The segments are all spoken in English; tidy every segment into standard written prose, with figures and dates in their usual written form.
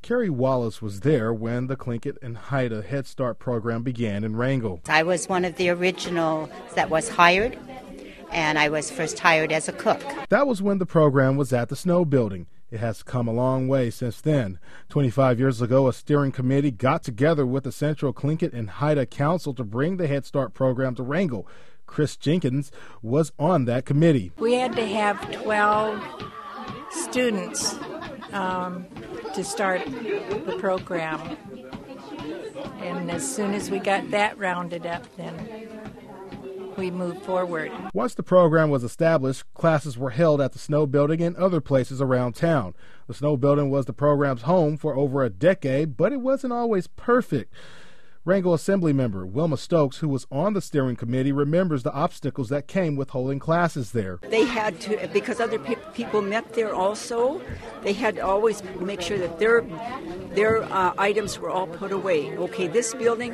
Carrie Wallace was there when the Tlingit and Haida Head Start program began in Wrangell. I was one of the originals that was hired, and I was first hired as a cook. That was when the program was at the Snow Building. It has come a long way since then. 25 years ago, a steering committee got together with the Central Tlingit and Haida Council to bring the Head Start program to Wrangell. Chris Jenkins was on that committee. We had to have 12 students to start the program. And as soon as we got that rounded up, then we moved forward. Once the program was established, classes were held at the Snow Building and other places around town. The Snow Building was the program's home for over a decade, but it wasn't always perfect. Wrangell Assembly member Wilma Stokes, who was on the steering committee, remembers the obstacles that came with holding classes there. They had to, because other people met there also, they had to always make sure that their items were all put away. Okay, this building,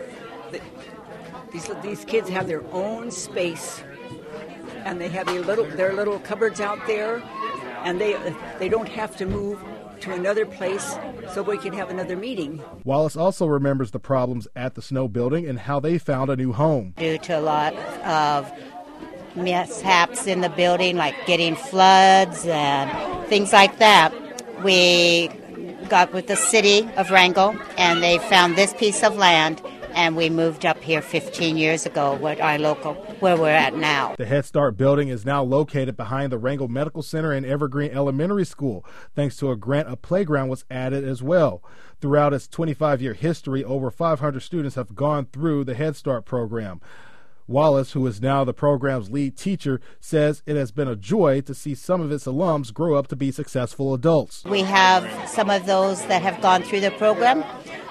these kids have their own space, and they have their little cupboards out there, and they don't have to move to another place so we can have another meeting. Wallace also remembers the problems at the Snow Building and how they found a new home. Due to a lot of mishaps in the building, like getting floods and things like that, we got with the city of Wrangell, and they found this piece of land, and we moved up here 15 years ago with our local, where we're at now. The Head Start building is now located behind the Wrangell Medical Center and Evergreen Elementary School. Thanks to a grant, a playground was added as well. Throughout its 25-year history, over 500 students have gone through the Head Start program. Wallace, who is now the program's lead teacher, says it has been a joy to see some of its alums grow up to be successful adults. We have some of those that have gone through the program,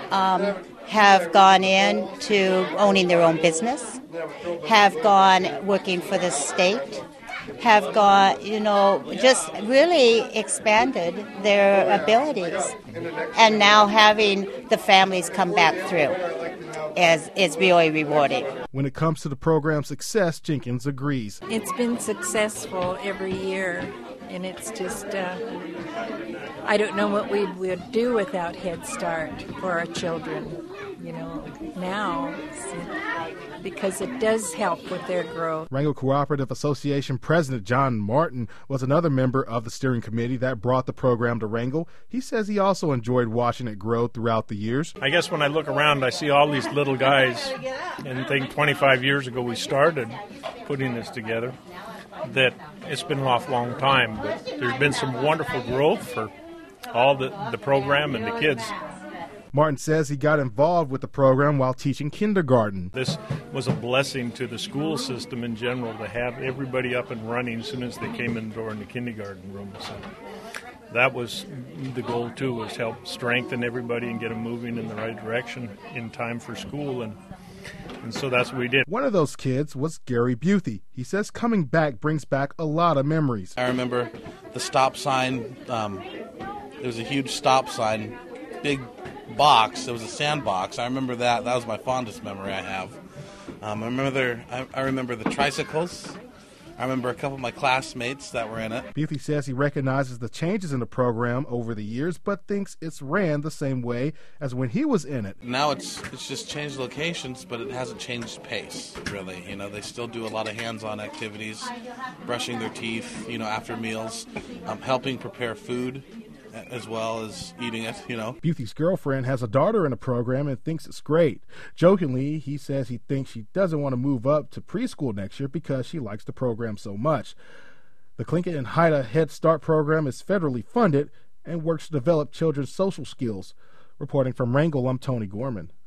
have gone into owning their own business, have gone working for the state, have gone, just really expanded their abilities. And now having the families come back through is really rewarding. When it comes to the program's success, Jenkins agrees. It's been successful every year, and it's just, I don't know what we would do without Head Start for our children, now, because it does help with their growth. Wrangell Cooperative Association President John Martin was another member of the steering committee that brought the program to Wrangell. He says he also enjoyed watching it grow throughout the years. I guess when I look around, I see all these little guys, and think 25 years ago we started putting this together, that it's been an awful long time, but there's been some wonderful growth for all the program and the kids. Martin says he got involved with the program while teaching kindergarten. This was a blessing to the school system in general to have everybody up and running as soon as they came in the door in the kindergarten room. So that was the goal, too, was help strengthen everybody and get them moving in the right direction in time for school. And so that's what we did. One of those kids was Gary Buthy. He says coming back brings back a lot of memories. I remember the stop sign. It was a huge stop sign, big box. It was a sandbox. I remember that. That was my fondest memory I have. I remember the tricycles. I remember a couple of my classmates that were in it. Buthy says he recognizes the changes in the program over the years, but thinks it's ran the same way as when he was in it. Now it's just changed locations, but it hasn't changed pace, really. They still do a lot of hands-on activities, brushing their teeth, after meals, helping prepare food, as well as eating it, Buthy's girlfriend has a daughter in the program and thinks it's great. Jokingly, he says he thinks she doesn't want to move up to preschool next year because she likes the program so much. The Tlingit and Haida Head Start program is federally funded and works to develop children's social skills. Reporting from Wrangell, I'm Tony Gorman.